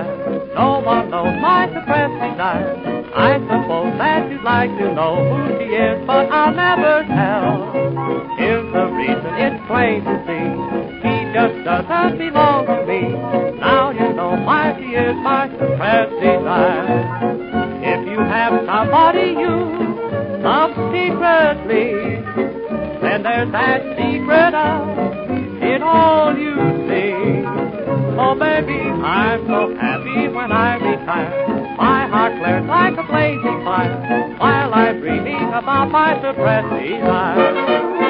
desire. No one knows my suppressed desire. I suppose that you'd like to know who she is, but I'll never tell. Here's the reason, it's plain to see. She just doesn't belong to me. Now you know why she is my suppressed desire. If you have somebody you love secretly, then there's that secret in all you see. Oh, baby, I'm so happy when I retire. My heart flares like a blazing fire while I'm dreaming about my suppressed desire.